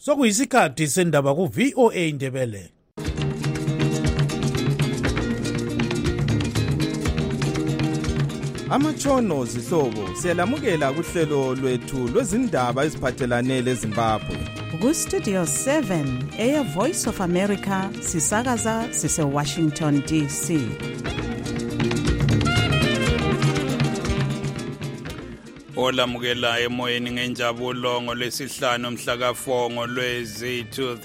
Sokuyisikhathi sendaba ku VOA Indebele. Amatshono zihlobo siyalamukela kuhlelo lwethu lwezindaba eziphathelane leZimbabwe. Ku Studio 7 Air Voice of America sisakaza sise Washington DC. Olamukela emoyeni ngenjabulo ngolwesihlanu mhla ka4 ngolwezi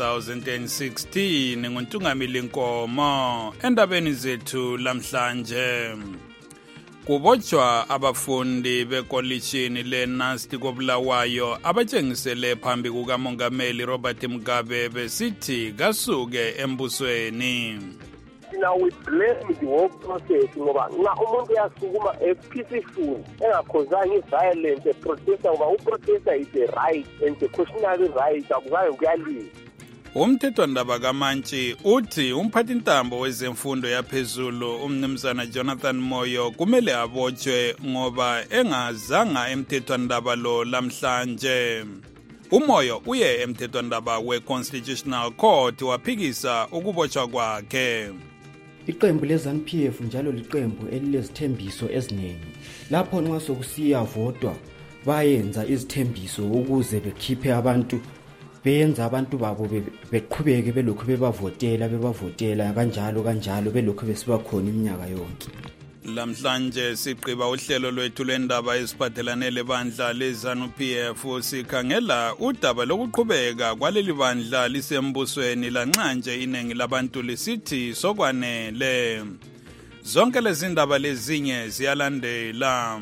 2016 nguNtungamili Nkomo. Endabeni zethu lamhlanje kubotshwa abafundi bekolishini leNasti koBulawayo abatshengisele phambi kukamongameli Robert Mugabe besithi kasuke embusweni. Now we blame the whole process ngoba nxa umuntu uyasukuma peaceful engakhozanga violence protester ngoba uprotester is a right and a constitutional right akuzayo kuyaliwa. Umthethwandaba kaMantshi uthi umphathintambo wezemfundo yaphezulu umnumzana Jonathan Moyo kumele abotshwe ngoba engazanga emthethwandaba lo lamhlanje. Umoyo uye emthethwandaba we-Constitutional Court waphikisa ukubotshwa kwakhe. Iqembu leZANU-PF njalo liqembu elilezithembiso eziningi. Lapho nxa sokusiya votwa bayenza izithembiso ukuze bekhiphe abantu beyenza abantu babo beqhubeke belokhu bebavotela kanjalo belokhu besibakhona iminyaka yonke. Lamhlanje siqiba uhlelo lwethu lendaba eziphathelane lebandla leZANU-PF sikhangela udaba lokuqhubeka kwaleli bandla lisembusweni lanxa nje inengi labantu lisithi sokwanele. Zonke lezi ndaba lezinye ziyalandela.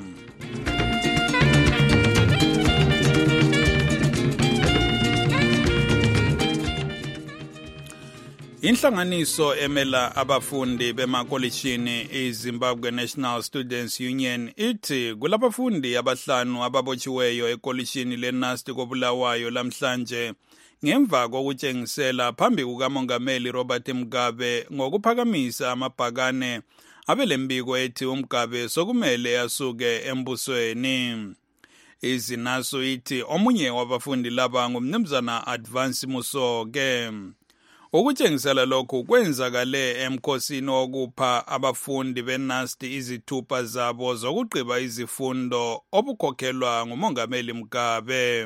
Inhlanganiso emela abafundi bemakolishini iZimbabwe National Students Union ithi kulabafundi abahlanu ababotshiweyo ekolishini leNasti koBulawayo lamhlanje ngemva kokutshengisela phambi kukamongameli Robert Mugabe ngokuphakamisa amabhakane abelembiko ethi uMugabe sokumele asuke embusweni. IZinaso ithi omunye wabafundi laba ngumnumzana Advance Musoke. Ukutshengisela lokhu kwenzakale emkhosini wokupha abafundi beNasti izithupha zabo zokugqiba izifundo obukhokhelwa ngumongameli Mugabe.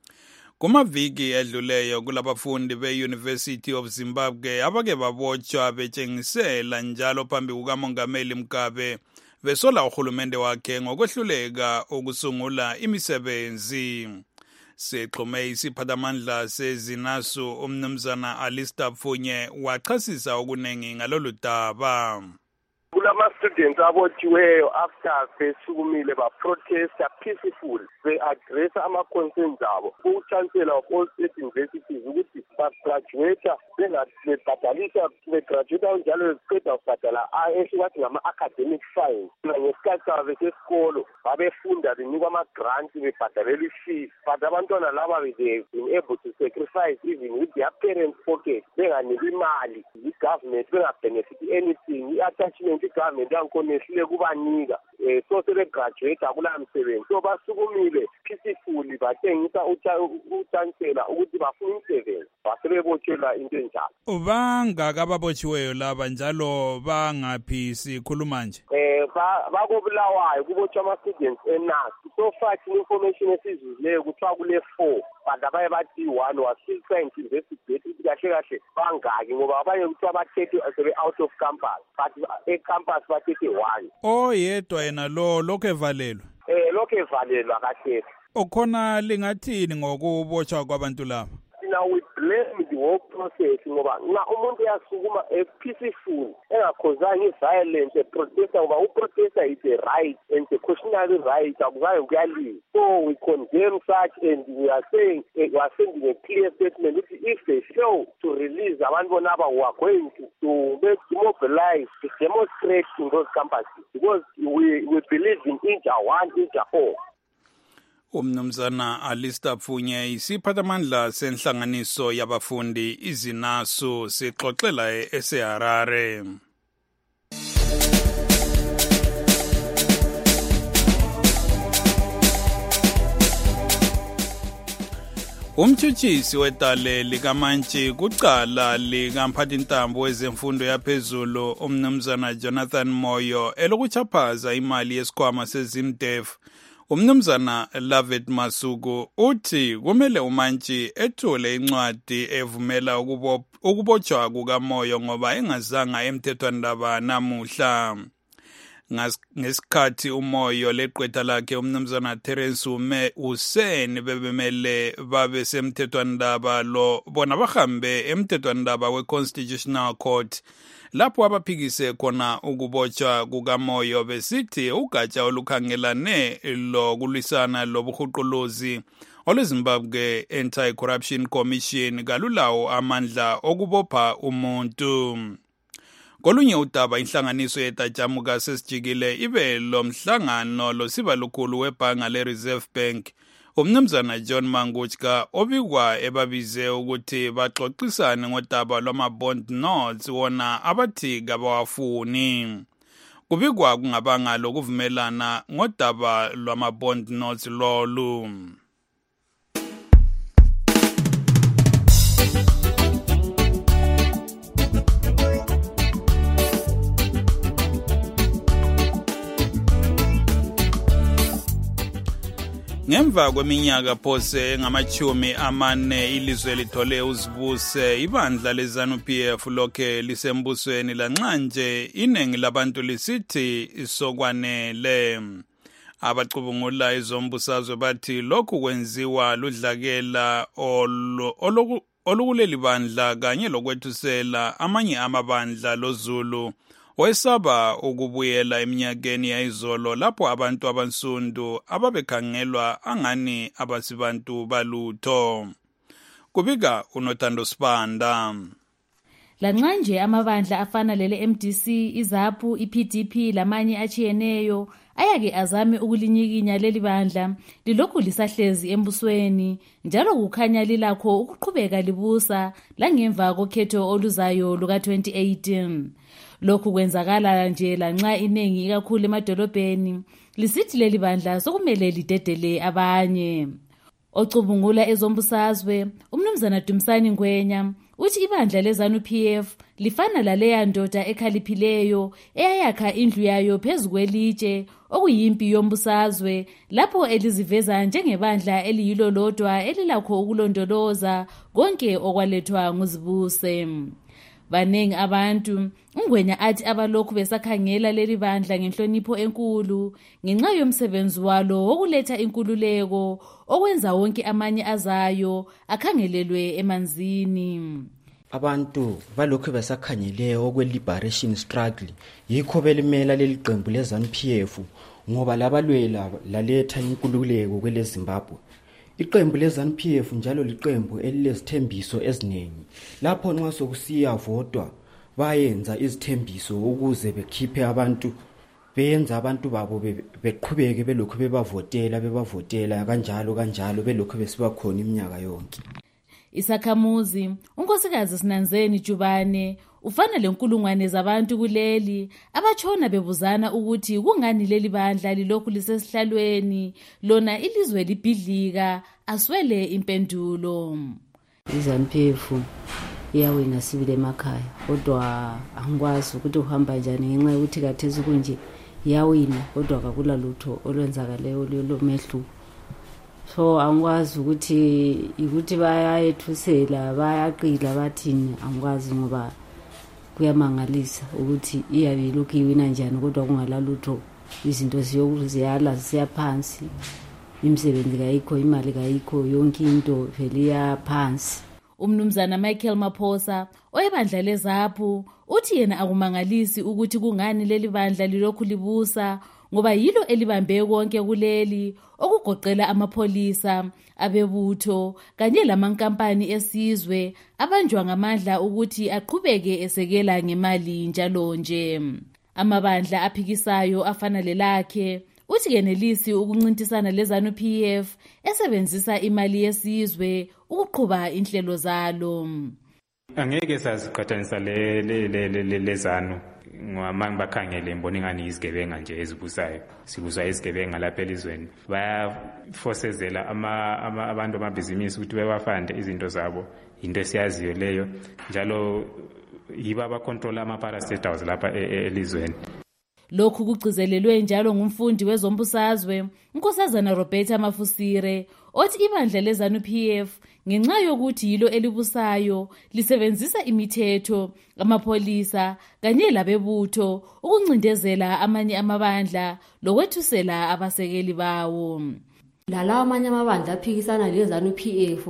Kumaviki edluleyo kulabafundi be-University of Zimbabwe abake babotshwa betshengisela njalo phambi kukamongameli Mugabe besola uhulumende wakhe ngokwehluleka ukusungula imisebenzi. Sexhume isiphathamandla seZinasu umnumzana Alistair Pfunye wachasisa okunengi ngalolu daba. Kulama students abotshiweyo after besukumile ba-protesta peaceful be-address ama-concerns abo ku-chancellor of all state universities ukuthi bagraduata bebhadalisa begraduata njalo beqeda ukubhadala esiwathi ngama-academic fines. Ngesikhathi sabo besesikolo babefunda benikwa ama-grants bebhadalela i-fees but abantwana laba they've been able to sacrifice even with their parents' pocket benganiki imali i-government bengabenefit anything i-attachment i-government yangikhona kubanika so sebegraduate akula msebenzi so basukumile peacefully batshengisa uchancellor ukuthi bafuna umsebenzi basebebotshelwa into enjalo. Bangaka ababotshiweyo laba njalo bangaphi sikhuluma nje? Bakobulawayo kubotshwa ama-students eNasti. So far information esizuzileyo kuthiwa kule 4 but abaye bathi 1 wasifika investigate ukuthi kahle bangaki ngoba abanye kuthiwa bathethe out of campus but ecampus bathethe 1. Oyedwa yena lokho evalelwe? Lokho evalelwa kahle. Okhona lingathini ngokubotshwa kwabantu laba? Now we blame the whole process ngoba nxa umuntu uyasukuma peaceful engakhozanga violence protester ngoba uprotester is a right and a constitutional right akuzayo kuyaliwa. So we condemn such and we are sending a clear statement that if they fail to release abantu bonaba who are going to mobilize to demonstrate in those campuses because we believe in inter one inter all. Umnumzana Alistair Pfunye isiphathamandla senhlanganiso yabafundi iZinasu sixoxela eSeharare. Umtshutshisi wedale likaMantshi kucala likamphathintambo wezemfundo yaphezulu umnumzana Jonathan Moyo elokuchaphaza imali yesikhwama seZimDef. Umnumzana Lavet Masuku uthi kumele uMantshi ethule incwadi evumela ukubotshwa kukaMoyo ngoba engazanga emthethwandaba namuhla. Ngesikhathi uMoyo leqwetha lakhe umnumzana Terence Hussein bebemele babe semthethwandaba lo bona bahambe emthethwandaba we-Constitutional Court lapho abaphikise khona ukubotshwa kukaMoyo besithi ugatsha olukhangelane lokulwisana lobuhuquluzi olweZimbabwe Anti-Corruption Commission kalulawo amandla okubopha umuntu. Kolunye udaba inhlanganiso yetajamuka sesijikile ibe lo mhlangano losiba lukhulu webhanga le-Reserve Bank umnumzana John Mangutshka obikwa ebabize ukuthi baxoxisane ngodaba lwama-bond notes wona abathi kabawafuni. Kubikwa kungabanga lokuvumelana ngodaba lwama-bond notes lolu. Ngemva kweminyaka phose ngama-40 ilizwe lithole uzibuse ibandla leZANU-PF lokhe lisembusweni lanxa nje iningi labantu lisithi isokwanele. Abacubungula izombusazwe bathi lokhu kwenziwa ludlakela olukuleli bandla kanye lokwethusela amanye amabandla loZulu wesaba ukubuyela eminyakeni yayizolo lapho abantu abansundu ababekhangelwa angani abasibantu balutho. Kubika uNothando Sibanda. Lanxa nje amabandla afana lele MDC, iZAPU, iPDP lamanye achiyeneyo ayake azame ukulinyikinya leli bandla lilokhu lisahlezi embusweni njalo kukhanya lilakho ukuqhubeka libusa langemva kokhetho oluzayo luka-2018. Lokhu kwenzakala nje lanxa iningi ikakhulu emadolobheni lisithi leli bandla sokumele lidedele abanye. Ocubungula ezombusazwe umnumzana Dumisani Ngwenya uthi ibandla leZANU-PF lifana laleya ndoda ekhaliphileyo eyayakha indlu yayo phezu kwelitshe okuyimpi yombusazwe lapho eliziveza njengebandla eliyilo lodwa elilakho ukulondoloza konke okwalethwa nguzibuse. Banengi abantu uNgwenya athi abalokhu besakhangela leli bandla ngenhlonipho enkulu ngenxa yomsebenzi walo wokuletha inkululeko okwenza wonke amanye azayo akhangelelwe emanzini. Abantu balokhu besakhangele okwe-liberation struggle yikho belimela leli qembu leZANU-PF ngoba labalwela laletha inkululeko kweleZimbabwe. Iqembu leZANU-PF njalo liqembu elilezithembiso eziningi lapho nxa sokusiya vodwa bayenza izithembiso ukuze bekhiphe abantu beyenza abantu babo beqhubeke belokhu bebavotela kanjalo belokhu besibakhona iminyaka yonke. Isakhamuzi unkosikazi Sinanzeni Jubane ufana lenkulungwane zabantu kuleli abatshona bebuzana ukuthi kungani leli bandla lilokhu lisesihlalweni lona ilizwe libhidlika aswele impendulo. iZANU-PF iyawina sibile emakhaya kodwa angikwazi ukuthi uhamba njani ngenxa yokuthi kathesi kunje iyawina kodwa akula lutho olwenzakaleyo lomehluko. So angikwazi ukuthi bayayethusela bayaqila bathini angikwazi ngoba kuyamangalisa ukuthi iyabe lokhu iwina njani kodwa kungalalutho izinto ziyala ziyaphansi imisebenzi kayikho imali kayikho yonke into vele iyaphansi. Umnumzana Michael Maphosa oyebandla leZAPU uthi yena akumangalisi ukuthi kungani leli bandla lilokhu libusa ngoba yilo elibambe konke kuleli okugoqela amapholisa abebutho kanye lamankampani esizwe abanjwa ngamandla ukuthi aqhubeke esekela ngemali njalo nje. Amabandla aphikisayo afana lelakhe uthi kenelisi ukuncintisana leZANU-PF esebenzisa imali yesizwe ukuqhuba inhlelo zalo. Angeke saziqhathanisa le ZANU ngoba bakhangele mbona ingani izigebenga nje ezibusayo. Sibuswa izigebenga lapha elizweni. Bayafosezela abantu amabhizinisi ukuthi bewafande izinto zabo. Into esiyaziyo leyo. Njalo yibo abakontrola ama-parastatals lapha elizweni. Lokhu kugcizelelwe njalo ngumfundi wezombusazwe uNkosazana Roberta Mafusire othi ibandla leZANU-PF ngenxa yokuthi yilo elibusayo lisebenzisa imithetho amapholisa kanye labebutho ukuncindezela amanye amabandla lokwethusela abasekeli bawo. Lalawa amanye amabandla aphikisana leZANU-PF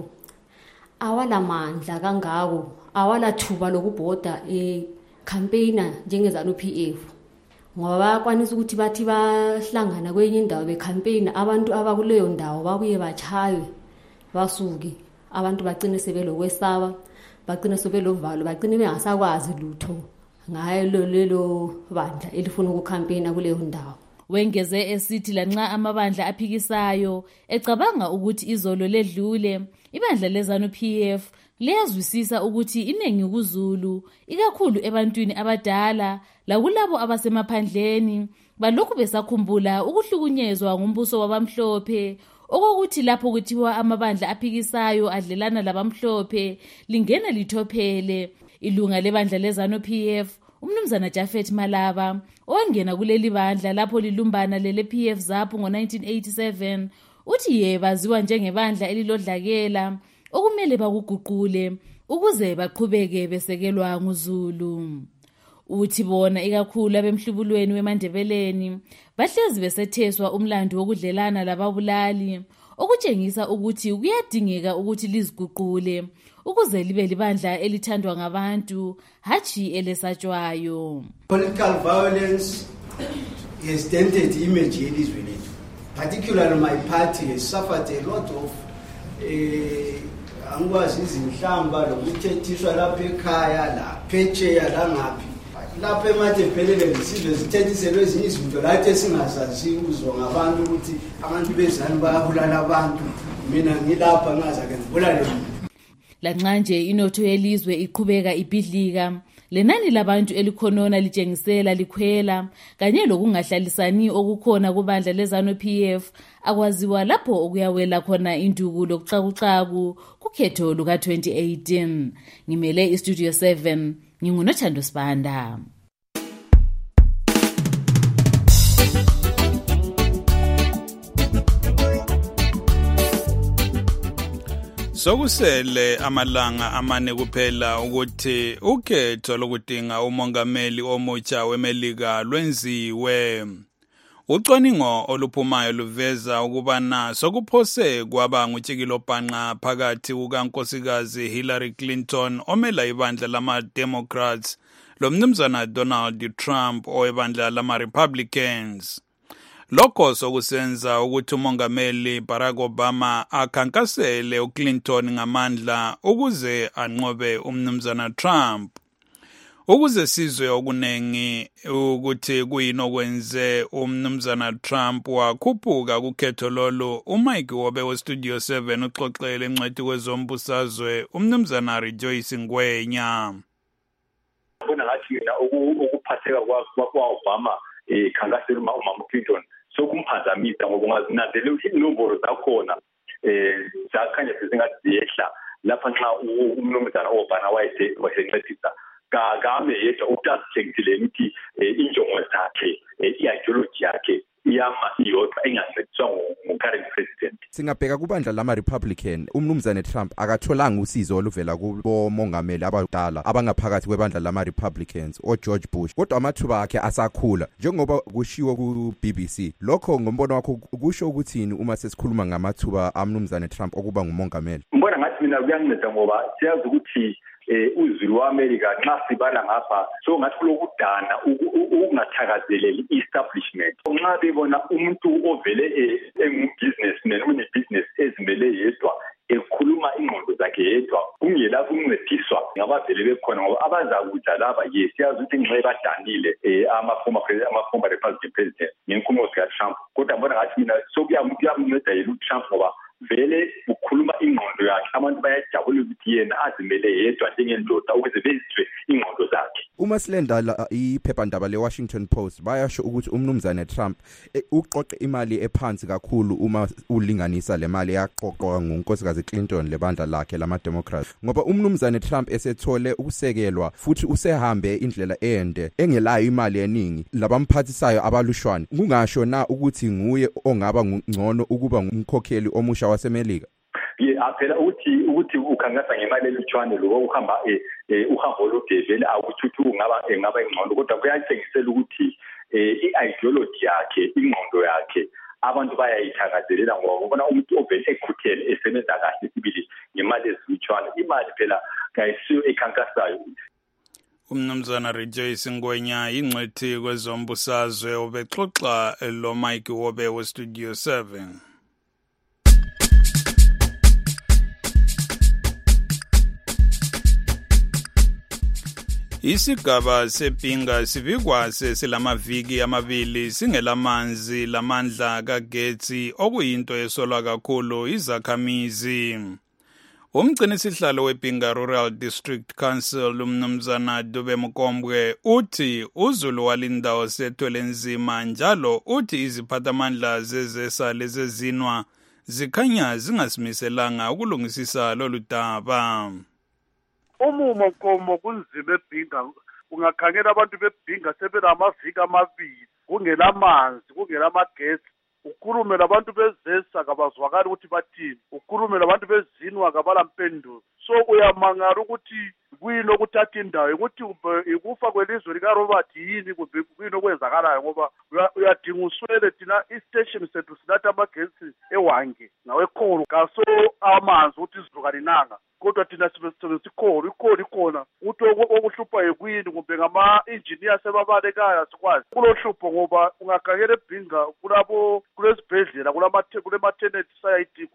awalamandla kangako, awalathuba lokubhoda campaigner njengeZANU-PF. Ngoba bayakwanisa ukuthi bathi bahlangana kwenye indawo becampaign abantu abakuleyo ndawo babuye bachaywe basuke abantu bagcine sebelokwesaba bagcine sebelovalo bagcine bengasakwazi lutho ngayo lelo bandla elifuna ukucampaigna kuleyo ndawo. Wengeze esithi lanxa amabandla aphikisayo ecabanga ukuthi izolo ledlule ibandla leZANU-PF liyazwisisa ukuthi iningi kuZulu ikakhulu ebantwini abadala lakulabo abasemaphandleni balokhu besakhumbula ukuhlukunyezwa ngumbuso wabamhlophe okokuthi lapho kuthiwa amabandla aphikisayo adlelana labamhlophe lingena lithophele. Ilunga lebandla leZANU-PF uMnumzana Jafet Malaba owangena kuleli bandla lapho lilumbana lele-PF ZAPU ngo-1987 uthi baziwa njengebandla elilodlakela okumele bakuguqule ukuze baqhubeke besekelwa nguZulu. Uthi bona ikakhulu abemhlubulweni weMandebeleni bahlezi besetheswa umlando wokudlelana lababulali okutshengisa ukuthi kuyadingeka ukuthi liziguqule ukuze libe libandla elithandwa ngabantu hachi elesatshwayo. Political violence has dented image yelizweni, particularly my party has suffered a lot of angikwazi izinhlamba lokuthethiswa lapha ekhaya la phetsheya la ngaphi lapha eMadebeleni sizwe zithethiselwe ezinye izinto lathi esingazazi uzwa ngabantu ukuthi abantu beZANU bayabulala abantu mina ngilapha ngazake ngibulale. Lanxa nje inotho yelizwe iqhubeka ibhidlika lenani labantu elikhonona litshengisela likhwela kanye lokungahlalisani okukhona kubandla leZANU-PF akwaziwa lapho okuyawela khona induku lokuxakuxaku kukhetho luka 2018. Ngimele iStudio 7 nginguNothando Sibanda. Sokusele amalanga amane kuphela ukuthi ukhetho lokudinga umongameli omutsha weMelika lwenziwe. Ucwaningo oluphumayo luveza ukubana sokuphose kwaba ngutshikilobhanqa phakathi kukankosikazi Hillary Clinton omela ibandla lama-Democrats lomnumzana Donald Trump owebandla lama-Republicans. Lokho sokusenza ukuthi umongameli Barack Obama akhankasele uClinton ngamandla ukuze anqobe umnumzana Trump. Ukuze sizwe okunengi ukuthi kuyini okwenze umnumzana Trump wakhuphuka kukhetho lolu, uMike Wobe weStudio 7 uxoxele incwadi kwezombusazwe umnumzana Rejoice Ngwenya. Bona ngathi yena ukuphatheka kwa-Obama khankasela umama Clinton sokumphazamisa ngoba ungazinanzela ukuthi inombolo zakhona zakhanya sezingathi ziyehla lapha nxa umnumzana Obama wayesencedisa kame yedwa ukuthi asitshengile ukuthi injongo zakhe i-ideology yakhe iyodwa engancediswa ngu-current president. Singabheka kubandla lama-Republican, umnumzane Trump akatholanga usizo oluvela kubomongameli abadala abangaphakathi kwebandla lama-Republicans oGeorge Bush, kodwa amathuba akhe asakhula njengoba kushiwo ku-BBC. Lokho ngombono wakho kusho ukuthini uma sesikhuluma ngamathuba amnumzane Trump okuba ngumongameli? Mbona ngathi mina kuyanceda ngoba siyazi ukuthi uzulu wa-America nxa sibala ngapha so ngathi kulokudana ukungathakazeleli i-establishment. Nxa bebona umuntu ovele engu-businessman une-business ezimele yedwa ekhuluma ingqondo zakhe yedwa kungela ukuncediswa ngabavele bekhona ngoba abazakuja laba siyazi ukuthi nxa badanile ama-former Republican president ngenkumo zika-Trump, kodwa mbona ngathi mina sokuyamnceda yena uTrump ngoba vele ukhuluma ingqondo yakhe abantu bayajabula ukuthi yena azimele yedwa njengendoda ukuze bezizwe ingqondo zakhe. Uma silenda iphephandaba leWashington Post bayasho ukuthi umnumzane Trump uqoqe imali ephansi kakhulu uma ulinganisa le mali yaqoqwa ngunkosikazi Clinton lebandla lakhe lama-Democrats, ngoba umnumzane Trump esethole ukusekelwa futhi usehambe indlela ende engelayo imali eningi labamphathisayo abalushwana. Kungasho na ukuthi nguye ongaba ngcono ukuba ngumkhokheli omusha waseMelika? Phela ukuthi ukhangasa ngemali elutshwane lo uhamba uhambo olude vele awukuthi engaba ingcono, kodwa kuyatshengisela ukuthi i-ideology yakhe, ingqondo yakhe abantu bayayithakazelela ngoba ubona umuntu ovele ekhuthele esebenza kahle sibili ngemali ezilutshwane. Imali phela kayisiyo ekhankasayo. Umnumzana Rejoice Ngwenya ingcwethi kwezombusazwe ubexoxa lo Mike Wobe we Studio 7. Isigaba sepinga sivikwa selamaviki amabili singelamanzi lamandla kagetsi okuyinto esolwa kakhulu izakhamizi. Umgcinisihlalo wePinga Rural District Council umnumzana Dube Mkombwe uthi uzulu walindawo sethwele nzima njalo uthi iziphathamandla zezesa lezezinwa zikhanya zingasimiselanga ukulungisisa lolu daba. Umumo Mkomo kunzima ePinga, ungakhangela abantu bePinga sebenamaviki amabili kungelamanzi kungelamagetsi. Ukhulume labantu bezesa kabazwakali ukuthi bathini, ukhulume labantu bezinwa kabala mpendulo. So uyamangala ukuthi kuyini okuthatha indawo ukuthi ikufa kwelizwe lika Robert yini kumbe kuyini okwenzakalayo, ngoba uyadinga uswele thina istation sethu sinatha amagetsi ewange nawekholo kaso amanzi ukuthi izizukalinanga, kodwa thina sibesebenzisa ikhona ukuthi okuhlupha yikuyini kumbe ngama-engineer sebabalekayo sikwazi kulohlupho, ngoba ungakhangela eBinga kulesibhedlela kule-maternity site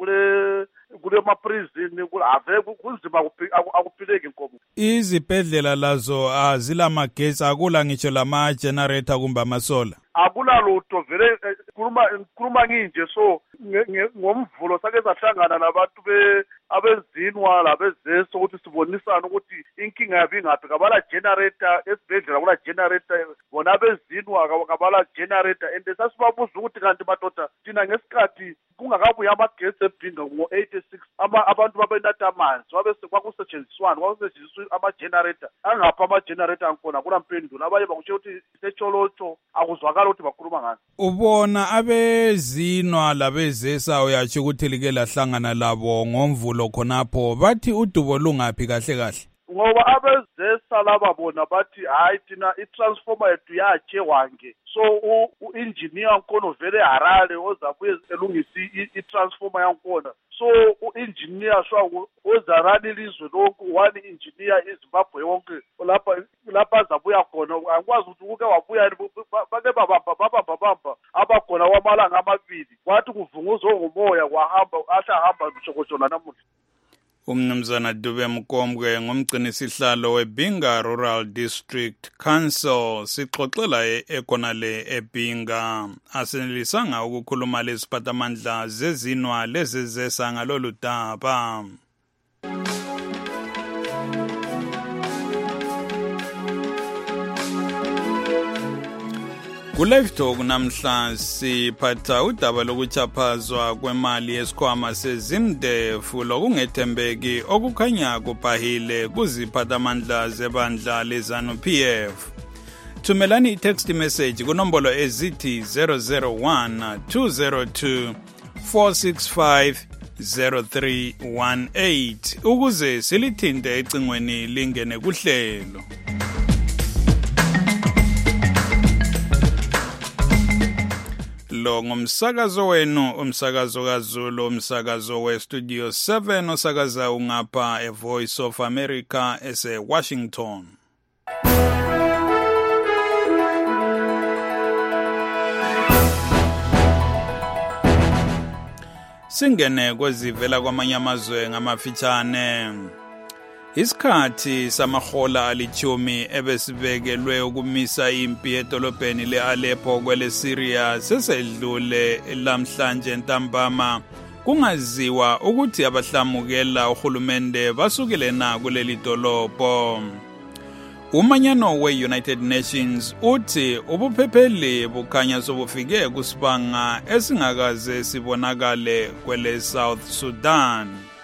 kule-prison ave kunzima akuphileki Nkomo. Izibhedlela lazo azilamagetsi, akula ngitsho lama-generator kumbe amasola. Akula lutho vele khuluma nginje. So ngomvulo sake sahlangana nabantu abezinwa labezeso ukuthi sibonisane ukuthi inkinga yabi ngaphi. Kabala generator esibhedlela, kula generator bona bezinwa kabala generator, and sasibabuza ukuthi kanti madoda thina ngesikhathi kungakabuya amagetsi eBinga ngo-86 abantu babenatha amanzi kwakusetshenziswa ama-generator angapha ama-generator angikhona kula mpendulo. Abanye bakusho ukuthi setsholotsho akuzwakala ukuthi bakhuluma ngani. Ubona abezinwa labezesa uyatsho ukuthi like lahlangana labo ngomvulo khonapho bathi udubo lungaphi kahle kahle? Ngoba abezesa laba bona bathi hayi thina i-transformer yethu yatshe wange, so u-engineer wankhona vele Harare ozabuye elungisi i-transformer yankhona. So u-engineer ozarani ilizwe lonke, one engineer iZimbabwe yonke lapha azabuya khona. Angikwazi ukuthi uke wabuya bake babamba abakhona kwamalanga amabili kwathi kuvunguzwa ngomoya ahamba mshokotshona namuhla. Umnumzana Dube Mkombwe ngumgcinisihlalo weBinga Rural District Council sixoxela ekonale eBinga. Asenelisanga ukukhuluma lesiphathamandla zezinwa lezezesa ngalolu daba. Kulive Talk namhla siphatha udaba lokuchaphazwa kwemali yesikhwama sezimdefu lokungethembeki okukhanya kubhahile kuziphathamandla zebandla leZANU-PF. Thumelani i-text message kunombolo ezithi 001 202 465 0318 ukuze silithinte ecingweni lingene kuhlelo. Lo ngumsakazo wenu, umsakazo kaZulu, umsakazo we Studio 7 osakaza ungapha eVoice of America ese-Washington. Singene kwezivela kwamanye amazwe ngamafitshane. Isikhathi samahola alithumi ebesibekelwe ukumisa impi edolobheni le-Aleppo kwele Syria sesedlule lamhlanje ntambama kungaziwa ukuthi abahlamukela uhulumende basukile na kuleli dolobho. Umanyano we-United Nations uthi ubuphepheli bukhanya sobufike kusibanga esingakaze sibonakale kwele South Sudan.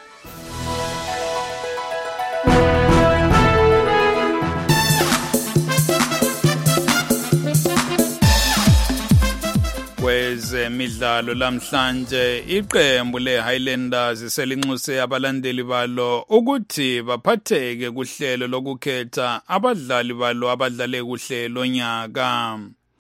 Kwezemidlalo lamhlanje iqembu le-Highlanders selinxuse abalandeli balo ukuthi baphatheke kuhlelo lokukhetha abadlali balo abadlale kuhle lonyaka.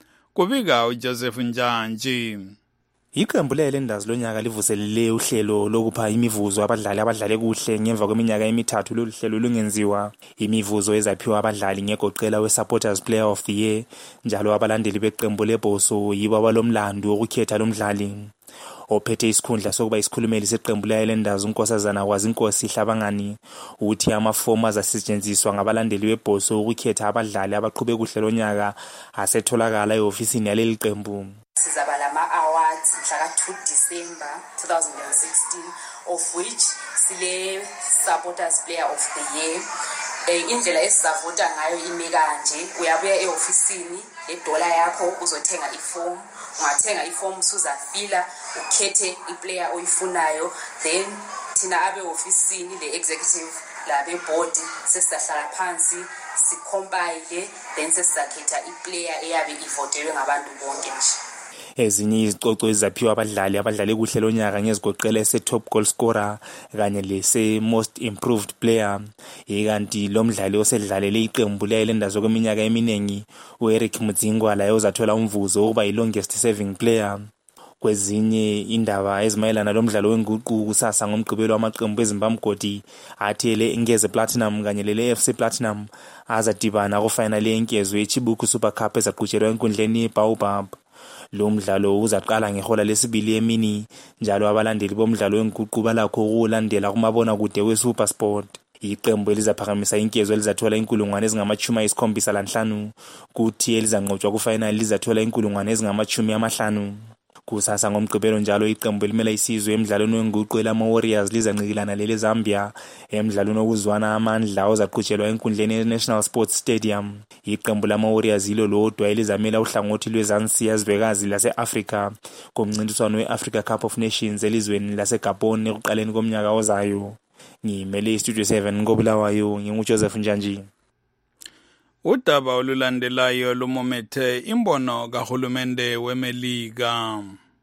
Kubika uJoseph Njanji. Iqembu le-Highlanders lonyaka livuselele uhlelo lokupha imivuzo abadlali abadlale kuhle ngemva kweminyaka emithathu. Lolu hlelo lungenziwa imivuzo ezaphiwa abadlali ngegoqela we-Supporters Player of the Year, njalo abalandeli beqembu lebhoso yibo abalomlando wokukhetha lo mdlali. Ophethe isikhundla sokuba isikhulumeli seqembu le-Highlanders unkosazana Kwazinkosi Hlabangani uthi amafomu azasetshenziswa ngabalandeli bebhoso ukukhetha abadlali abaqhube kuhle lonyaka asetholakala e-ofisini yaleli qembu. Sizaba lama-awards mhla ka-2 December 2016 of which sile Supporters Player of the Year. Indlela esizavota ngayo ime kanje: uyabuya e-ofisini ledola yakho uzothenga ifomu, ungathenga ifomu usuzafila ukhethe iplayer oyifunayo, then thina abe-ofisini le-executive labe board sesizahlala phansi sikompile, then sesizakhetha iplayer eyabe ivotelwe ngabantu bonke nje. Ezinye izicoco ezaphiwa abadlali abadlale kuhle lonyaka ngezigoqela ese-top goal scorer kanye lese-most improved player. Kanti lo mdlali osedlalele iqembu le-Highlanders okweminyaka eminingi u-Eric Mudzingwa laye uzathola umvuzo wokuba yi-longest serving player. Kwezinye indaba ezimayelana lomdlalo wenguqu kusasa ngomgqibelo wamaqembu eZimbabwe athele Ingeze Platinum kanye lele-FC Platinum azadibana kufinale yenkezo yeChibuku Super Cup ezaqhutshelwa enkundleni yeBaobab. Lo mdlalo uzaqala ngehola lesibili emini, njalo abalandeli bomdlalo wenguqu balakho ukulandela kumabona kude weSuperSport. Iqembu elizaphakamisa inkezo elizathola inkulungwane ezingama-75 kuthi elizanqotshwa kufinale lizathola inkulungwane ezingama-50. Kusasa ngomgqibelo njalo iqembu elimela isizwe emidlalweni wenguqu elama-Warriors lizancikilana lele Zambia emidlalweni okuzwana amandla ozaqhutshelwa enkundleni ye-National Sports Stadium. Iqembu lama-Warriors yilo lodwa elizamela uhlangothi lwezansi yazwekazi lase-Afrika kumncintiswano we-Africa Cup of Nations elizweni laseGabon ekuqaleni komnyaka ozayo. Ngimele iStudio 7 ngobulawayo nginguJoseph Njanji. Udaba olulandelayo lumomethe imbono kahulumende weMelika.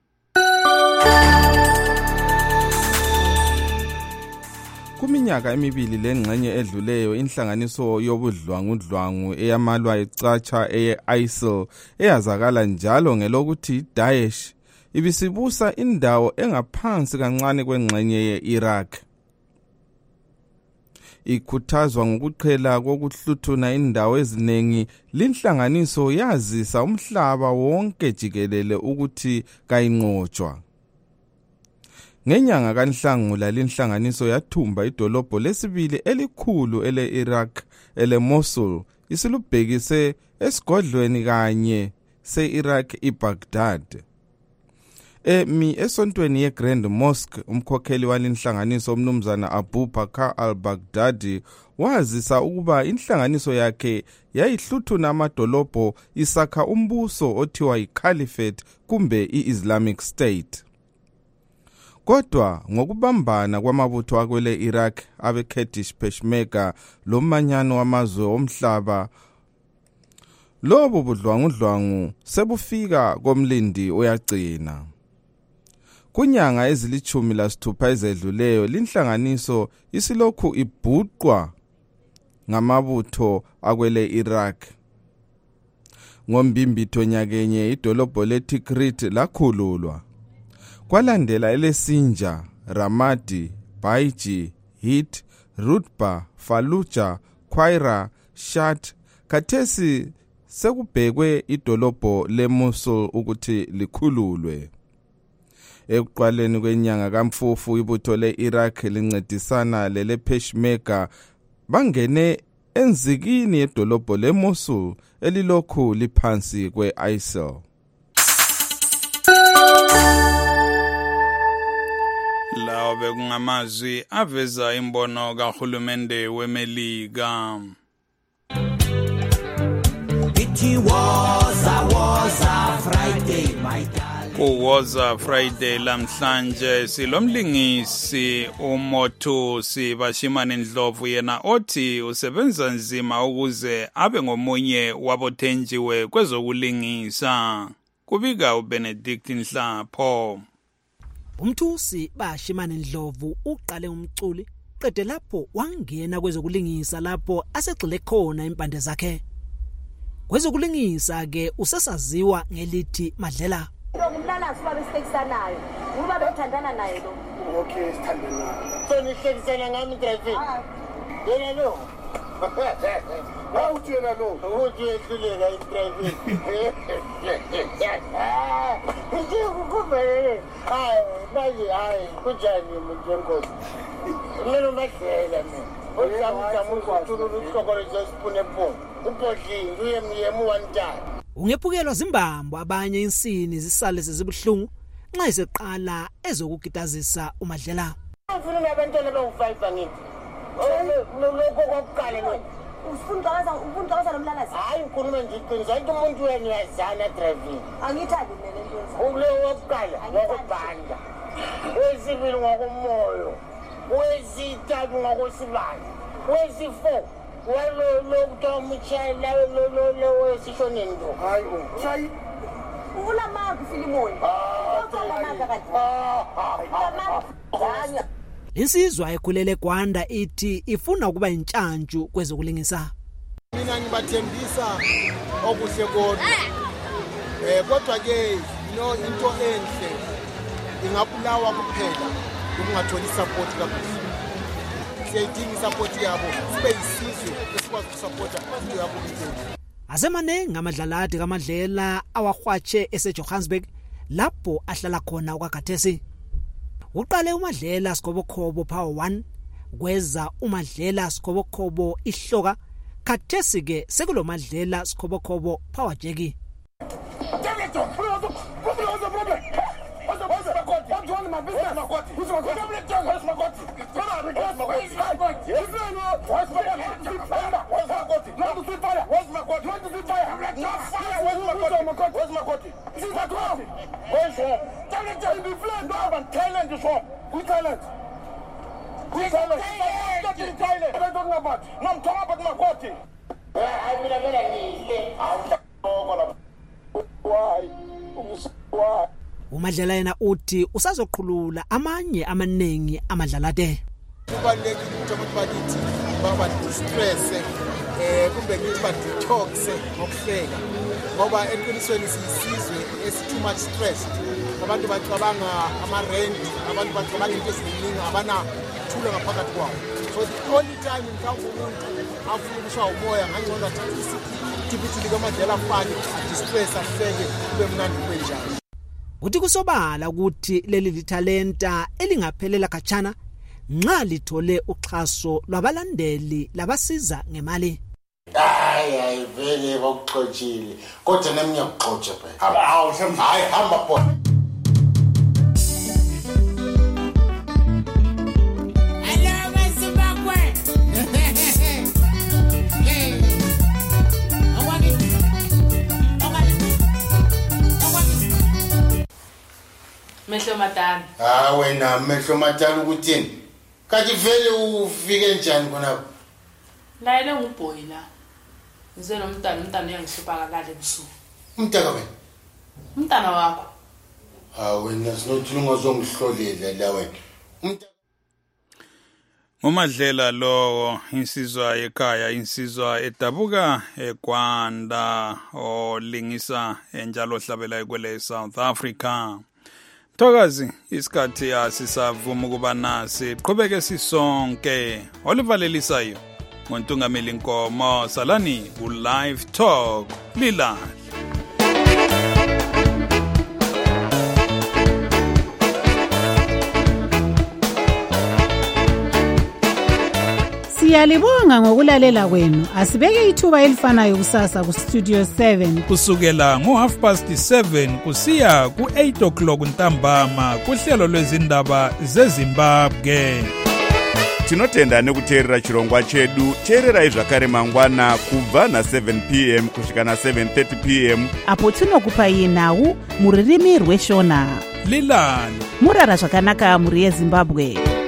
Kuminyaka emibili lengxenye edluleyo inhlanganiso yobudlwangudlwangu eyamalwa icatsha eye-ISIL eyazakala njalo ngelokuthi Daesh ibisibusa indawo engaphansi kancane kwengxenye ye-Iraq. Ikhuthazwa ngokuqhela kokuhluthuna indawo eziningi, linhlanganiso yazisa umhlaba wonke jikelele ukuthi kayinqotshwa. Ngenyanga kaNhlangula linhlanganiso yathumba idolobho lesibili elikhulu ele-Iraq ele-Mosul isilubhekise esigodlweni kanye se-Iraq iBaghdad. Esontweni ye-Grand Mosque umkhokheli walinhlanganiso umnumzana Abu Bakr al-Baghdadi wazisa ukuba inhlanganiso yakhe yayihluthuna amadolobho isakha umbuso othiwa yi-Caliphate kumbe i-Islamic State. Kodwa ngokubambana kwamabutho akwele Iraq abe-Kurdish Peshmerga lomanyano wamazwe omhlaba, lobo budlwangudlwangu sebufika komlindi uyagcina. Kunyanga ezili-16 ezedluleyo linhlanganiso isilokhu ibhuqwa ngamabutho akwele Iraq. Ngombimbitho nyakenye idolobho le-Tikrit lakhululwa. Kwalandela ele-Sinjar, Ramadi, Baiji, Hit, Rutba, Fallujah, Qaira, Shat. Khathesi sekubhekwe idolobho le-Mosul ukuthi likhululwe. Ekuqaleni kwenyanga kaMfufu ibutho le-Iraq lincedisana lele-Peshmerga bangene enzikini yedolobho le-Mosul elilokhu liphansi kwe-ISIL. Lawo bekungamazwi aveza imbono kahulumende weMelika. It was a Friday, my darling. Kuwoza Friday lamhlanje silomlingisi uMothusi Bashimane Ndlovu yena othi usebenza nzima ukuze abe ngomunye wabothenjiwe kwezokulingisa. Kubika uBenedict Nhlapho. Umthusi Bashimane Ndlovu uqale umculi qede lapho wangena kwezokulingisa lapho asegxile khona impande zakhe. Kwezokulingisa ke usesaziwa ngelithi Madlela. Ngumlala siba besixekisanayo. Uba bethandana naye lo. Okay, sithandana. So nihlekisana ngami driving. Yena lo. Uthi yena lo. Uthi ehluleka driving. Nje ukuvele. Hayi, kunjani umuntu enkosi. Mina uMadlela mina. Ungephukelwa zimbambo abanye insini zisale sezibuhlungu nxa iseqala ezokugitazisa uMadlela. Ufuna abantwana abawu5 ngithi. Lokho kokuqala lo. Ufunda nomlalazi. Hayi ukhuluma nje iqiniso into umuntu wena uyazana driving. Angithandi mina lento yenza. Ulo wokuqala ngokubanda. Wesibili ngokumoyo. Wesithathu ngokosibani. Wesi4 lo mchela lo wesishoneni ndo. Hayi chayi. Uvula manga filimoni. Insizwa ekhulele Gwanda ithi ifuna ukuba intshantshu kwezokulingisa. Mina ngibathembisa okuhle kodwa. Kodwa ke into enhle ingabulawa kuphela ukungatholi support kakhulu. Siyayidinga support yabo sibe yisizwe esikwazi ukusupporta into yabo kuphela. Asemanengi amadlalati kaMadlela awahwatshe eseJohannesburg lapho ahlala khona uKagathesi. Uqale uMadlela Sikobokhobo Power 1 kweza uMadlela Sikobokhobo Ihloka khathesi ke sekulo Madlela Sikobokhobo Power Jeki. uMadlela yena uthi usazoqhulula amanye amanengi amadlalate. Kubalulekile ukuthi abantu bakithi baba stress kumbe ngithi ba detox ngokuhleka ngoba eqinisweni sisizwe esi too much stress. Abantu bacabanga ama-rent, abantu bacabanga into eziningi abana thula ngaphakathi kwawo. So the only time mhlawumbe umuntu afuna ukushaya umoya ngangcono athathe isitipiti likaMadlela afane distress ahleke kube mnandi kube njalo. Uthi kusobala ukuthi leli lithalenta elingaphelela khatshana nxa lithole uxhaso lwabalandeli labasiza ngemali. Hayi vele bokuxoxile kodwa nami ngiyakuxoxa phela. Hayi hamba bona. Mehlo matana. Wena mehlo matana ukuthini? Kathi vele ufike njani khona? La ile ngubhoyi la. Ngize nomntana uyangihlupha kalale ebusuku. Umntana wena? Umntana wakho. Wena sinothi ungazongihlolela la wena. uMadlela lowo insizwa ekhaya insizwa edabuka eGwanda olingisa enjalo hlabela kwele South Africa. Thokazi isikhathi asisavuma ukuba nasi qhubeke sisonke olivalelisayo ngontungameli inkomo salani ku live talk lila. Siyalibonga ngokulalela kwenu. Asibeke ithuba elifanayo kusasa ku Studio 7 kusukela ngo7:30 kusiya ku8 o'clock ntambama kuhlelo lwezindaba zeZimbabwe. Tinotenda nekuteerera chirongwa chedu. Teererai zvakare mangwana kubva na7 p.m. kusvika na7:30 p.m. apo tinokupai nhau muririmi rweshona. Lilani murara zvakanaka muri yeZimbabwe.